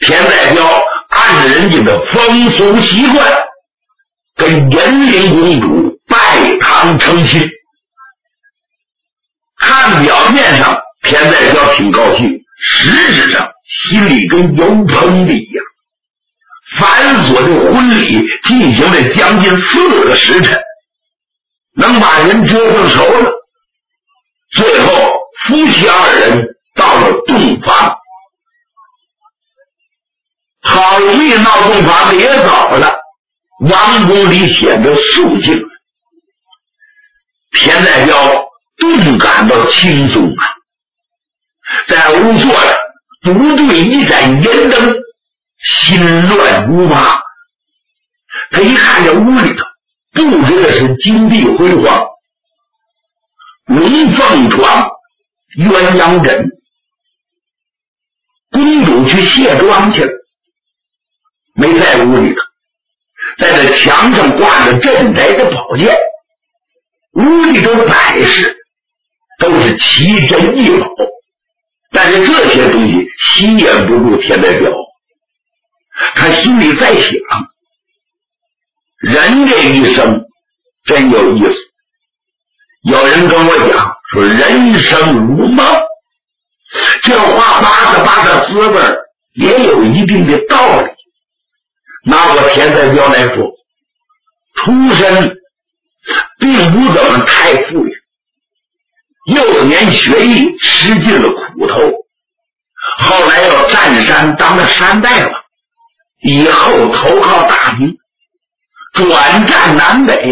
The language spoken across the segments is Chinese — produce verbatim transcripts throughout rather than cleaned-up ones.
田代表按着人家的风俗习惯，跟延陵公主拜堂成亲。看表面上田代表挺高兴，实质上心里跟油烹的一样。繁琐的婚礼进行了将近四个时辰，能把人折腾熟了。最后夫妻二人到了洞房，好一闹洞房的也走了，王宫里显得肃静了。田代表顿感到轻松啊，在屋坐着独对一盏烟灯，心乱如麻。他一看这屋里头布置的是金碧辉煌，龙凤床、鸳鸯枕，公主去卸妆去了，没在屋里头，在这墙上挂着镇宅的宝剑，屋里头摆饰都是奇珍异宝，但是这些东西吸引不住田代表。他心里在想，人这一生真有意思。有人跟我讲说人生如梦，这话八个八个滋味也有一定的道理。拿我田代表来说，出身并不怎么太富裕，幼年学艺吃尽了苦头，后来又占山当了山大王，以后投靠大明，转战南北，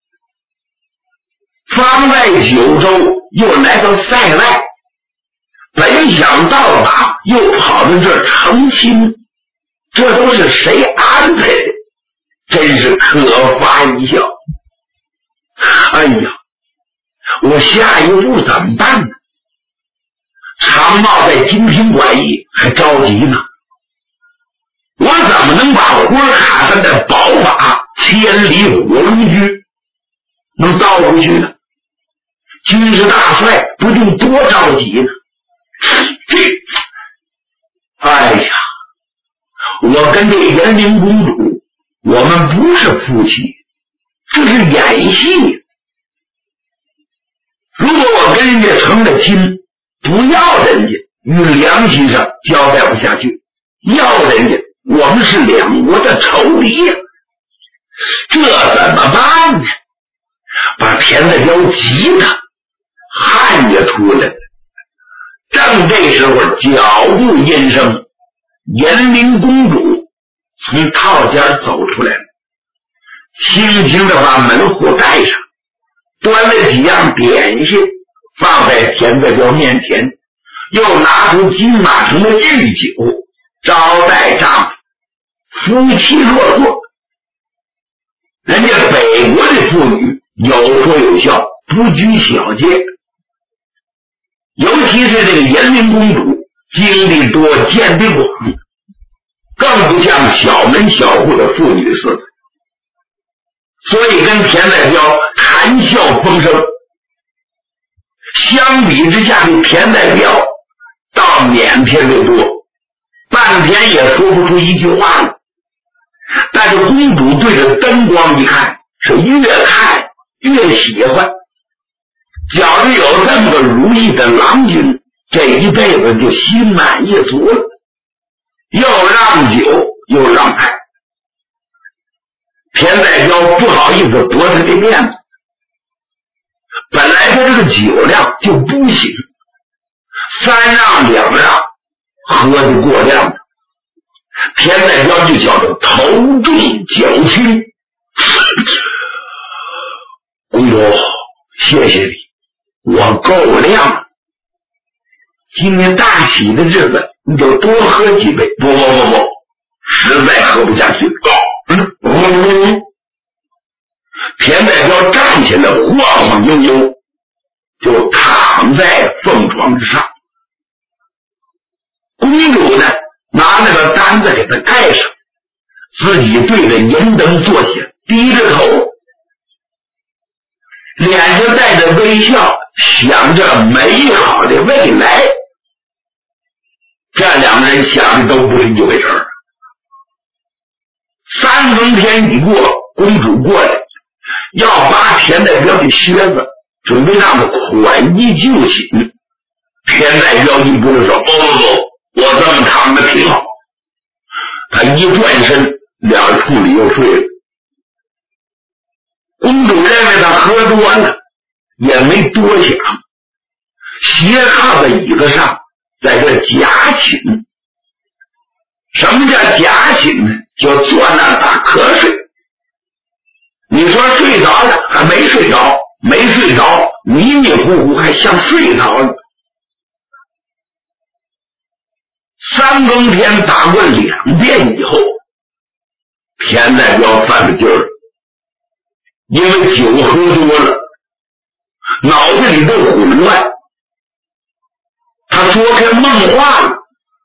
方在九州，又来到塞外，本想到达，又跑到这儿成亲，这都是谁安排的？真是可发一笑。哎呀，我下一步怎么办呢？常茂在金瓶馆驿还着急呢，我怎么能把活卡上的宝马千里火龙驹能倒回去呢？军事大帅不定多着急呢。这哎呀，我跟这延陵公主我们不是夫妻，这是演戏。如果我跟人家成了亲，不要人家，与良心上交代不下去，要人家，我们是两国的仇敌呀，这怎么办呢？把田代表急的汗也出来了。正这时候脚步音声，延陵公主从套间走出来了，轻轻地把门户盖上，端了几样点心放在田代表面前，又拿出金马城的御酒招待丈夫，夫妻落座。人家北国的妇女有说有笑，不拘小节，尤其是这个延陵公主经历多见得广，更不像小门小户的妇女似的，所以跟田代表谈笑风生。相比之下，这田代表倒腼腆的多，半天也说不出一句话来。但是公主对着灯光一看，是越看越喜欢。假如有这么个如意的郎君，这一辈子就心满意足了，又让酒又让爱。田代表不好意思驳他的面子，本来他这个酒量就不行，三让两让喝的过量的，田代表就叫做头重脚轻。公主，谢谢你，我够量，今天大喜的日子你就多喝几杯。不不不不，实在喝不下去。嗯嗯，田代表站起来，晃晃悠悠就躺在凤床之上。公主呢，拿那个单子给他盖上，自己对着银灯坐下，低着头，脸上带着微笑，想着美好的未来。 这两个人想的都不是一回事儿。三更天一过，公主过来要拔田代表的靴子，准备让他宽衣就寝。田代表一不是说不不不，我这么躺着挺好。他一转身，两处里又睡了。公主认为他喝多了，也没多想，斜靠在椅子上，在这假寝。什么叫假寝呢？就坐那打瞌睡。你说睡着了，还没睡着，没睡着，迷迷糊糊还像睡着了。三更天打过两遍以后，田代表犯了劲儿，因为酒喝多了，脑子里都混乱，他说开梦话了。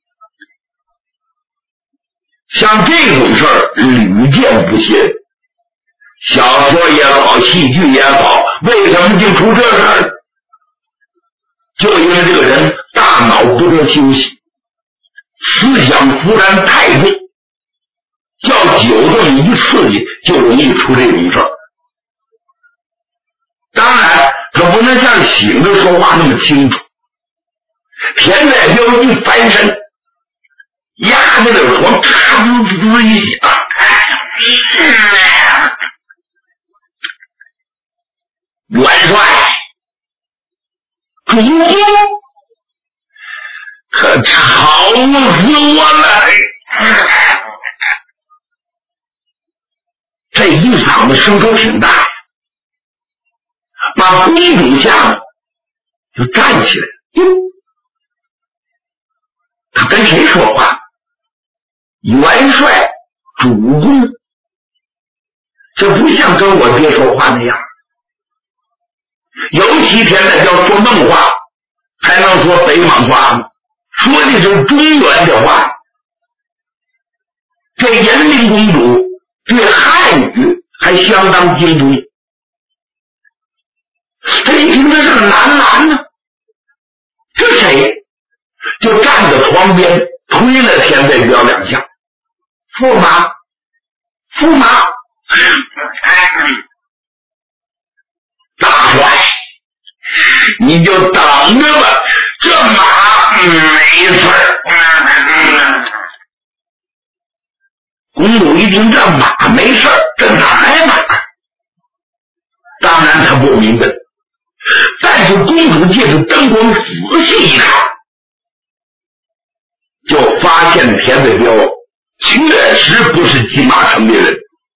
像这种事儿屡见不鲜，小说也好，戏剧也好，为什么就出这事儿？就因为这个人大脑不得休息，思想负担太重，叫酒这么一刺激，就容易出这种事儿。当然他不能像醒着说话那么清楚。田代表一翻身，压着这床咔滋滋一响，元帅主公可吵死我了！这一嗓子声头挺大呀，把公主吓得就站起来。他跟谁说话？元帅主公，这不像跟我爹说话那样。尤其田代表说梦话，还能说北莽话吗？说的是中原的话。这延陵公主对汉语还相当精通，他一听这是个男男呢，这谁？就站在床边推了田代表两下，驸马，驸马，大帅，你就等着吧，这马没事儿。公主一听这马没事儿，这哪来马？当然他不明白，但是公主借着灯光仔细一看，就发现田代表确实不是金马城的人，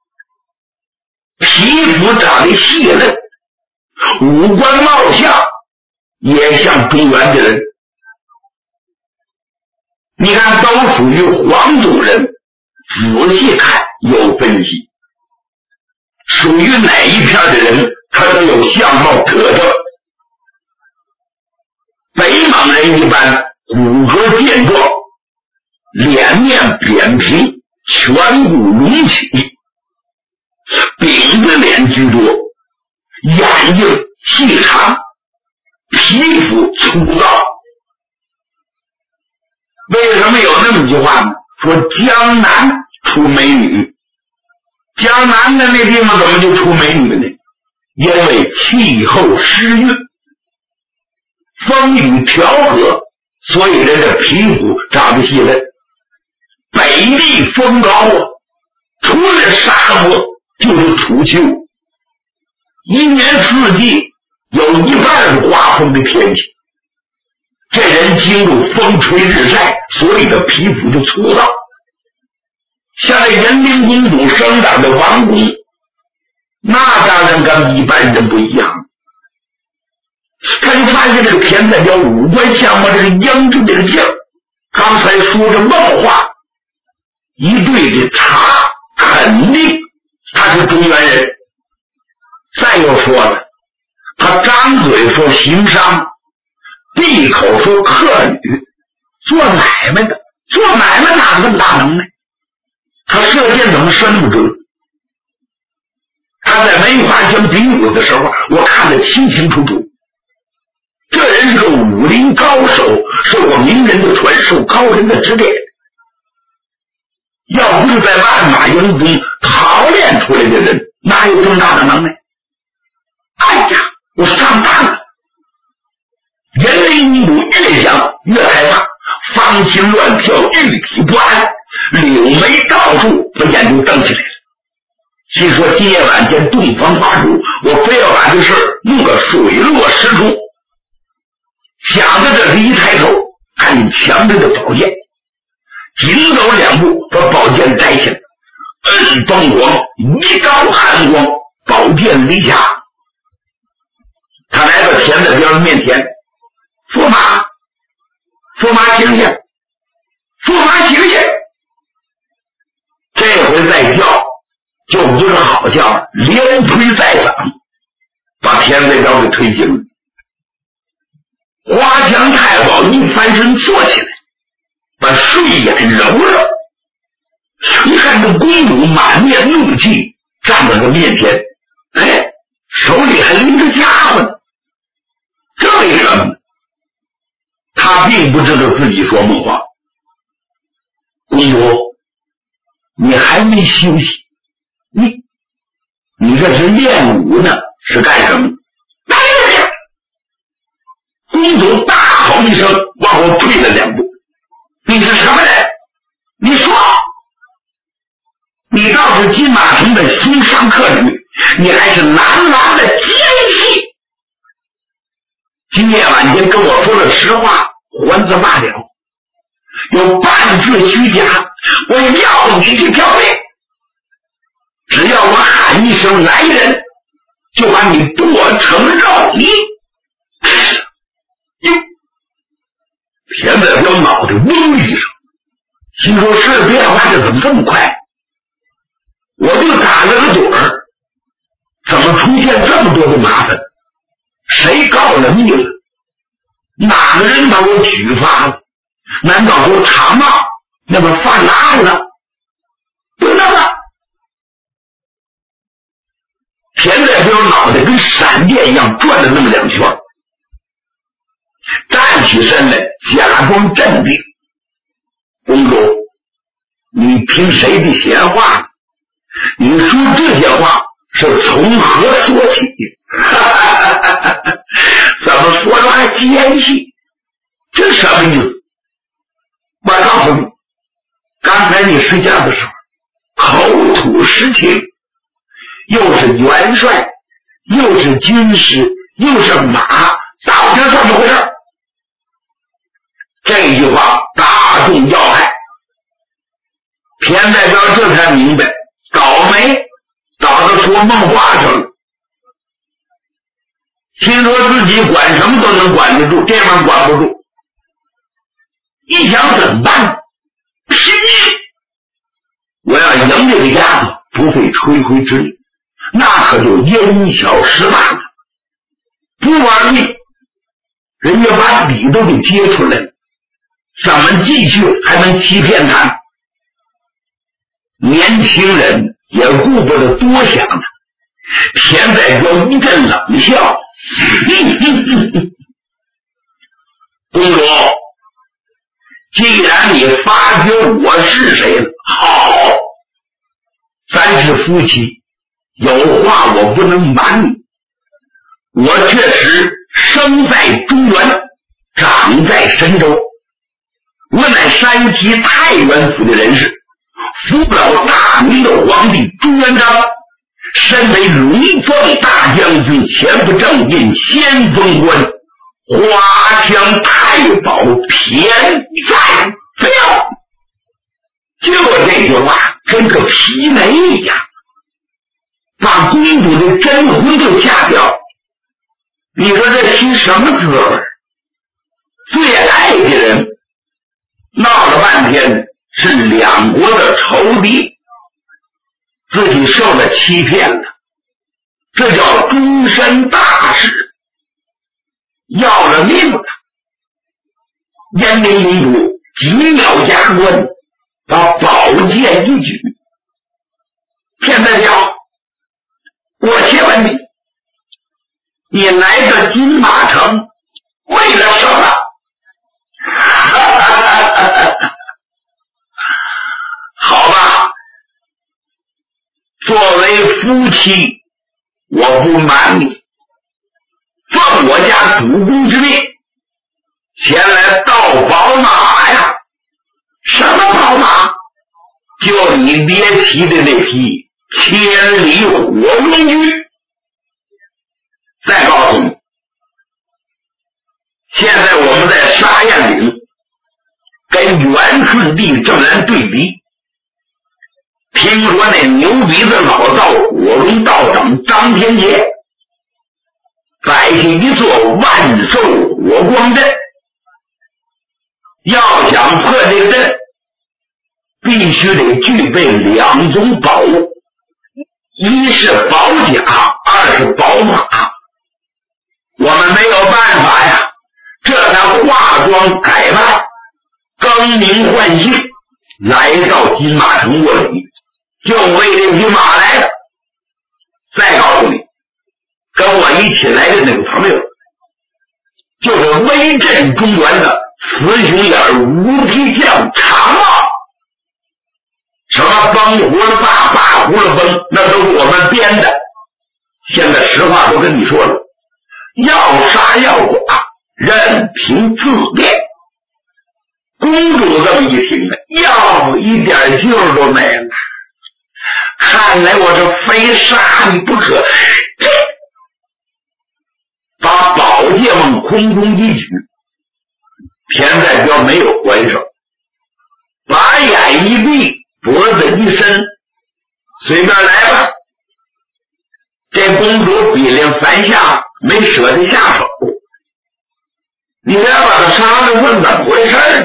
皮肤长得细嫩，五官貌相也像中原的人。你看都属于黄种人，仔细看有分析，属于哪一片的人他都有相貌特征。北莽人一般骨骼健壮，脸面扁平，颧骨隆起，饼子脸居多，眼睛细长，皮肤粗糙。为什么有那么句话呢？说江南出美女，江南的那地方怎么就出美女呢？因为气候湿润，风雨调和，所以人的皮肤长得细嫩。北地风高啊，除了沙漠就是土丘，一年四季有一半是刮风的天气。这人经入风吹日晒，所以的皮肤就粗糙。像这延陵公主生长的王宫，那当然跟一般人不一样。他就发现这个田代表五官相貌这个英俊这个劲儿，刚才说着梦话，一对的查，肯定他是中原人。再又说了，他张嘴说行商，闭口说客语，做买卖的，做买卖哪这么大能耐？他射箭怎么射那么准？他在梅花江比武的时候，我看得清清楚楚。 这人是个武林高手，受过名人的传授，高人的指点。要不是在万马营中淘练出来的人，哪有这么大的能耐？哎呀，我上当了！人类民主越想越害怕，芳心乱跳，玉体不安，柳眉倒竖，把眼睛瞪起来了。心说今夜晚间洞房花烛，我非要把这事儿弄个水落石出。想着这一抬头，看见墙边的宝剑，紧走两步，把宝剑摘下来，摁风光，一道寒光，宝剑离下。他来到田在彪面前，驸马，驸马醒醒，驸马醒醒！这回再叫就不是好叫了，连推带搡，把田在彪给推醒了。花墙太保一翻身坐起来，把睡眼揉揉，一看这公主满面怒气站在他面前，哎，手里还拎着家伙呢。这为什么？他并不知道自己说梦话。公主，你还没休息，你你这是练武呢，是干什么？来人呀！公主大吼一声，往后退了两步。你是什么人？你说，你倒是金马城的新上客女，你还是男郎的奸细。今夜晚间跟我说了实话，还则罢了，有半字虚假，我要你去挑罪。只要我喊一声来人，就把你剁成肉泥。田在彪脑袋嗡一声，心说事变化这怎么这么快？我就打了个盹儿，怎么出现这么多的麻烦？谁告了密了？哪个人把我举发了？难道说茶帽那么犯了案了？不能了！田在彪脑袋跟闪电一样转了那么两圈，站起身来，假装镇定。公主，你听谁的闲话呢？你说这些话是从何说起？怎么说的还奸细？这什么意思？我告诉你，刚才你睡觉的时候口吐实情，又是元帅，又是军师，又是马，到底是怎么回事？这句话打中要害，田代彪这才明白，倒霉倒到说梦话上了。心说自己管什么都能管得住，这玩意儿管不住。一想怎么办？拼命！我要赢这个丫头，不费吹灰之力，那可就因小失大了。不玩命，人家把底都给揭出来了，怎么继续还能欺骗他？年轻人也顾不得多想了。田在彪一阵冷笑，公主，既然你发觉我是谁了，好，咱是夫妻，有话我不能瞒你。我确实生在中原，长在神州，我乃山西太原府的人士，扶老大明的皇帝朱元璋，身为龙凤大将军，前不正印先锋官，花枪太保田在彪。就这句话跟个皮雷一样，把公主的真魂都吓掉。你说这心什么滋味？最爱的人闹了半天是两国的仇敌，自己受了欺骗了，这叫终身大事，要了命了。燕明公主几秒加官，把宝剑一举，田代彪，我且问你，你来到金马城为了什么？好吧，作为夫妻，我不瞒你，奉我家主公之命，前来盗宝马呀！什么宝马？就你爹骑的那匹千里火龙驹。再告诉你，现在我们在沙堰岭跟元顺帝正然对比，听说那牛鼻子老道火龙道长张天杰摆下一座万寿火光阵，要想破这个阵，必须得具备两种宝物，一是宝甲，二是宝马。我们没有办法呀，这才化妆改扮，更名换姓，来到金马城卧底，就为这匹马来的。再告诉你，跟我一起来的那个朋友，就是威震中原的雌雄眼无皮将常茂。什么崩胡了八八胡了崩，那都是我们编的。现在实话都跟你说了，要杀要剐，任凭自便。公主这么一听呢，要一点劲儿都没了。看来我是非杀你不可。把宝剑往空中一举，田代表没有还手，把眼一闭，脖子一伸，随便来吧。这公主比量三下，没舍得下手。你要把他杀了，问怎么回事呢？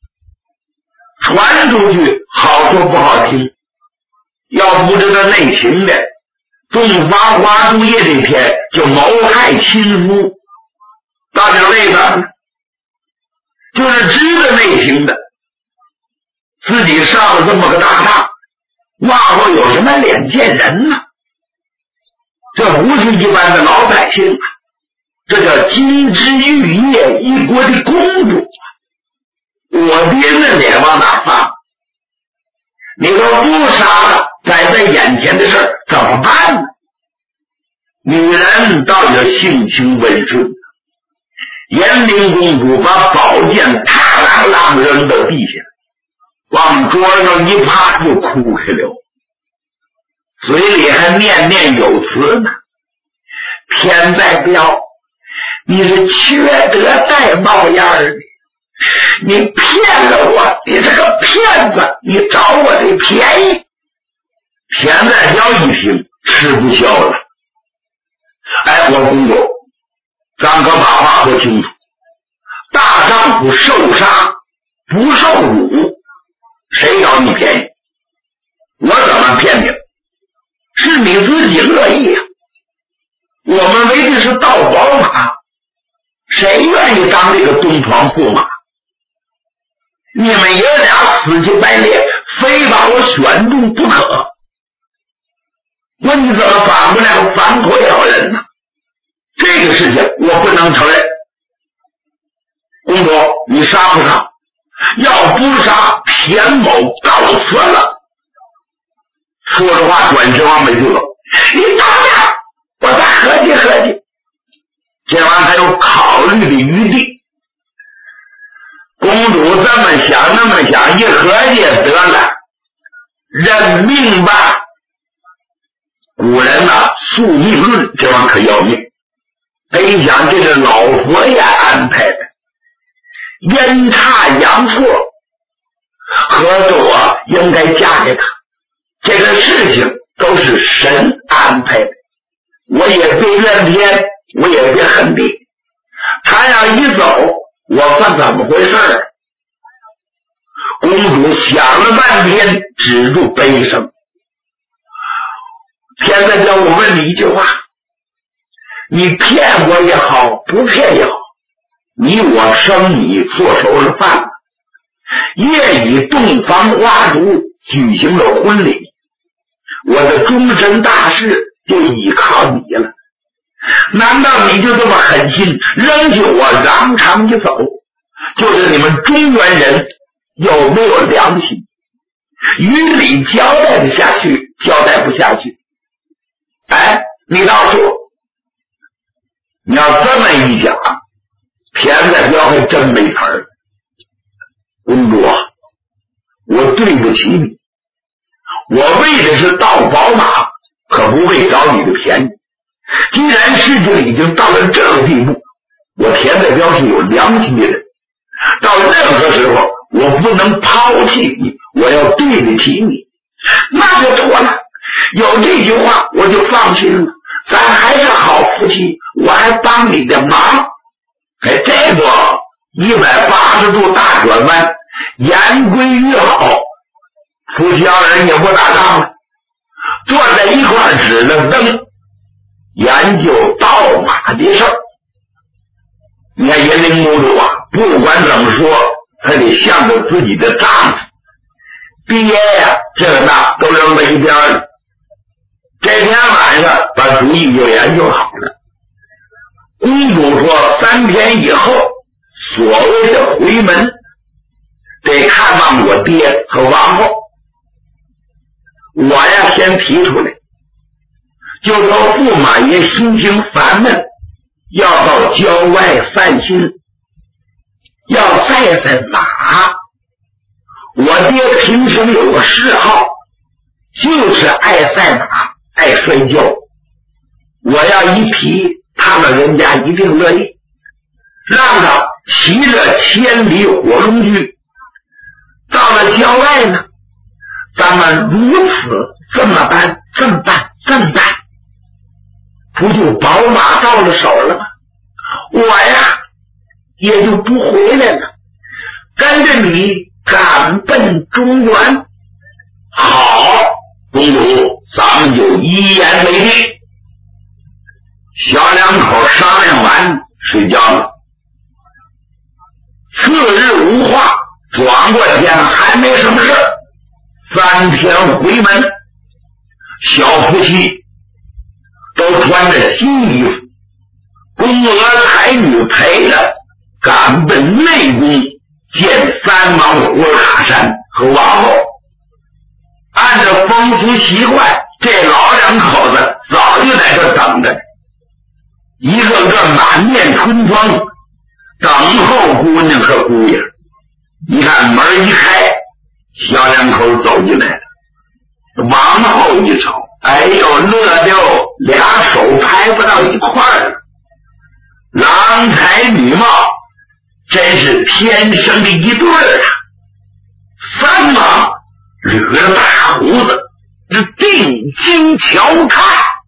传出去好说不好听，要不知道内情的，洞房花烛夜这天就谋害亲夫，到底为什么？就是知道内情的，自己上了这么个大当，往后有什么脸见人呢？这不是一般的老百姓啊，这叫金枝玉叶一国的公主啊！我爹的脸往哪放？你说不杀了，摆在眼前的事儿怎么办呢？女人倒有性情温顺，延陵公主把宝剑啪啷啷扔到地下，往桌上一趴就哭开了，嘴里还念念有词呢。偏代表，你是缺德带冒烟的，你骗了我，你这个骗子，你找我的便宜。偏代表一听吃不消了，哎，我公主，咱可把话说清楚，大丈夫受杀不受辱，谁找你便宜？我怎么骗你？是你自己乐意啊！我们为的是盗宝马，谁愿意当这个东床驸马？你们爷俩死乞白赖，非把我选中不可。我你怎么反过来反口咬人呢？这个事情我不能承认。公主，你杀不杀？要不杀，田某告辞了。说着话，转身往北去了。你等着，我再合计合计。这玩意儿还有考虑的余地。公主这么想那么想，一合计得了，认命吧。古人呐、啊，宿命论这玩意儿可要命。得想这是老佛爷安排的，阴差阳错，合着我应该嫁给他。这个事情都是神安排的，我也别怨天，我也别恨地。他要一走，我算怎么回事？公主想了半天，止住悲声。现在叫我问你一句话，你骗我也好，不骗也好，你我生你做熟了饭了，夜以洞房花烛举行了婚礼，我的终身大事就依靠你了。 难道你就这么狠心扔下我扬长就走？就是你们中原人有没有良心？于理交代得下去，交代不下去。哎，你倒说，你要这么一讲，田代彪还真没词儿。公主啊，我对不起你，我为的是盗宝马，可不为找你的便宜。既然事情已经到了这个地步，我田代彪是有良心的人，到任何时候我不能抛弃你，我要对得起你，那就妥了。有这句话我就放心了，咱还是好夫妻，我还帮你的忙。哎，这个一百八十度大转弯，言归于好，夫妻二人也不打仗了，坐在一块指着灯研究盗马的事儿。你看银陵公主啊，不管怎么说，她得向着自己的丈夫。毕业呀，这个那都扔在一边了。这天晚上把主意就研究好了。公主说，三天以后，所谓的回门，得看望我爹和王后。我呀，先提出来，就说驸马爷心情烦闷，要到郊外散心，要赛赛马。我爹平时有个嗜好，就是爱赛马，爱摔跤。我要一提，他们人家一定乐意，让他骑着千里火龙驹。到了郊外呢，咱们如此这么办，这么办，这么办，不就宝马到了手了吗？我呀，也就不回来了，跟着你赶奔中原。好，公主，咱们就一言为定。小两口商量完睡觉了。次日无话，转过天还没什么事，三天回门，小夫妻都穿着新衣服，宫娥才女陪着赶奔内宫见三王虎拉山和王后。按照风俗习惯，这老两口子早就在这等着，一个个满面春风，等候姑娘和姑爷。你看门一开，小两口走进来了。王后一瞅，哎呦，乐溜，俩手拍不到一块儿，郎才女貌，真是天生的一对儿啊！三王捋着大胡子，是定睛瞧看。